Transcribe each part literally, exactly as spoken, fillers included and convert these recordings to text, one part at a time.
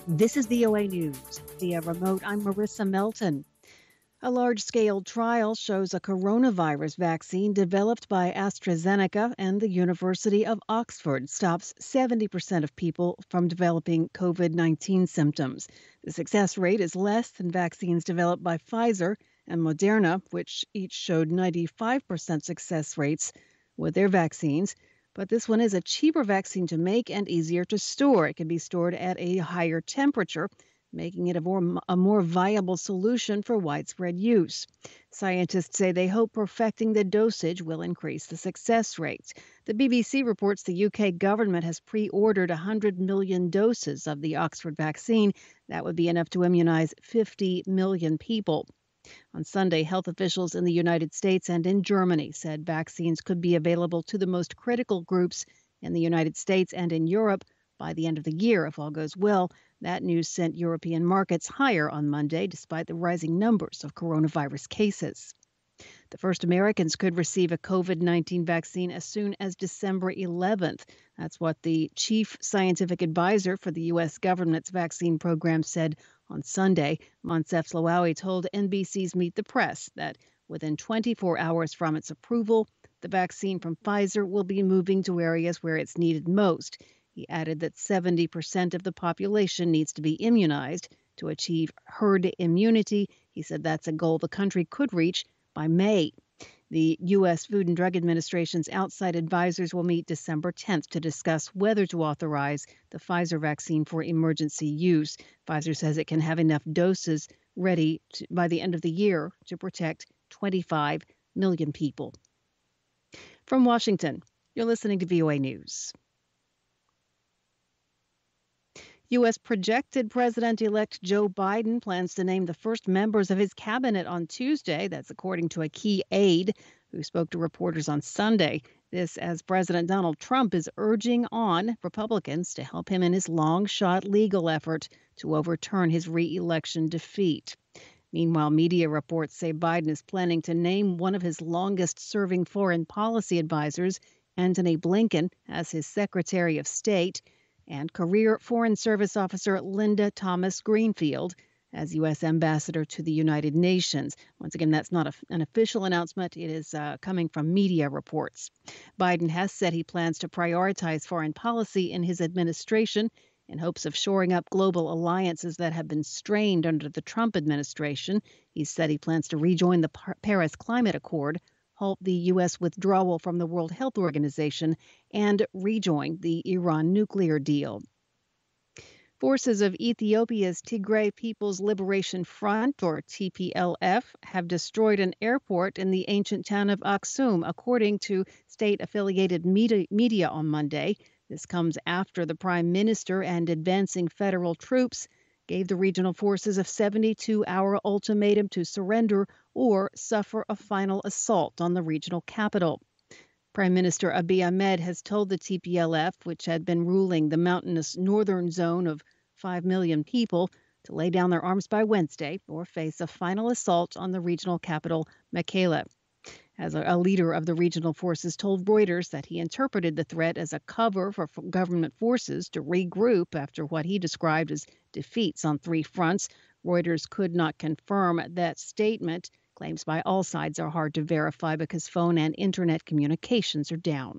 This is V O A News. Via remote, I'm Marissa Melton. A large-scale trial shows a coronavirus vaccine developed by AstraZeneca and the University of Oxford stops seventy percent of people from developing COVID nineteen symptoms. The success rate is less than vaccines developed by Pfizer and Moderna, which each showed ninety-five percent success rates with their vaccines. But this one is a cheaper vaccine to make and easier to store. It can be stored at a higher temperature, making it a more, a more viable solution for widespread use. Scientists say they hope perfecting the dosage will increase the success rates. The B B C reports the U K government has pre-ordered one hundred million doses of the Oxford vaccine. That would be enough to immunize fifty million people. On Sunday, health officials in the United States and in Germany said vaccines could be available to the most critical groups in the United States and in Europe by the end of the year, if all goes well. That news sent European markets higher on Monday, despite the rising numbers of coronavirus cases. The first Americans could receive a COVID nineteen vaccine as soon as December eleventh. That's what the chief scientific advisor for the U S government's vaccine program said on Sunday. Moncef Slaoui told N B C's Meet the Press that within twenty-four hours from its approval, the vaccine from Pfizer will be moving to areas where it's needed most. He added that seventy percent of the population needs to be immunized to achieve herd immunity. He said that's a goal the country could reach by May. The U S Food and Drug Administration's outside advisors will meet December tenth to discuss whether to authorize the Pfizer vaccine for emergency use. Pfizer says it can have enough doses ready to, by the end of the year to protect twenty-five million people. From Washington, you're listening to V O A News. U S projected President-elect Joe Biden plans to name the first members of his cabinet on Tuesday. That's according to a key aide who spoke to reporters on Sunday. This as President Donald Trump is urging on Republicans to help him in his long-shot legal effort to overturn his re-election defeat. Meanwhile, media reports say Biden is planning to name one of his longest-serving foreign policy advisors, Antony Blinken, as his Secretary of State, and career Foreign Service Officer Linda Thomas Greenfield as U S Ambassador to the United Nations. Once again, that's not a, an official announcement. It is uh, coming from media reports. Biden has said he plans to prioritize foreign policy in his administration in hopes of shoring up global alliances that have been strained under the Trump administration. He said he plans to rejoin the Paris Climate Accord, halt the U S withdrawal from the World Health Organization, and rejoin the Iran nuclear deal. Forces of Ethiopia's Tigray People's Liberation Front, or T P L F, have destroyed an airport in the ancient town of Aksum, according to state-affiliated media, media on Monday. This comes after the prime minister and advancing federal troops gave the regional forces a seventy-two hour ultimatum to surrender or suffer a final assault on the regional capital. Prime Minister Abiy Ahmed has told the T P L F, which had been ruling the mountainous northern zone of five million people, to lay down their arms by Wednesday or face a final assault on the regional capital, Mekelle. As a, a leader of the regional forces told Reuters that he interpreted the threat as a cover for f- government forces to regroup after what he described as defeats on three fronts. Reuters could not confirm that statement. Claims by all sides are hard to verify because phone and internet communications are down.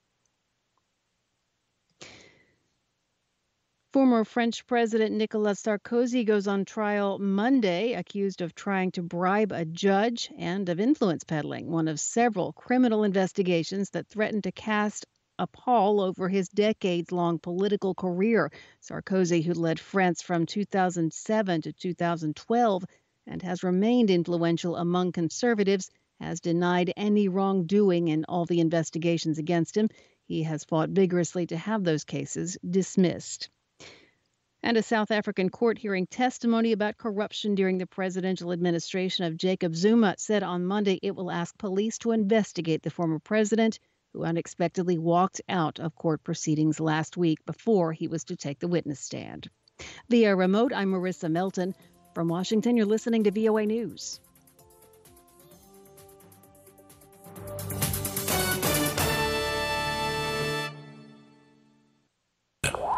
Former French President Nicolas Sarkozy goes on trial Monday, accused of trying to bribe a judge and of influence peddling, one of several criminal investigations that threaten to cast a pall over his decades-long political career. Sarkozy, who led France from two thousand seven to two thousand twelve and has remained influential among conservatives, has denied any wrongdoing in all the investigations against him. He has fought vigorously to have those cases dismissed. And a South African court hearing testimony about corruption during the presidential administration of Jacob Zuma said on Monday it will ask police to investigate the former president, who unexpectedly walked out of court proceedings last week before he was to take the witness stand. Via remote, I'm Marissa Melton. From Washington, you're listening to V O A News.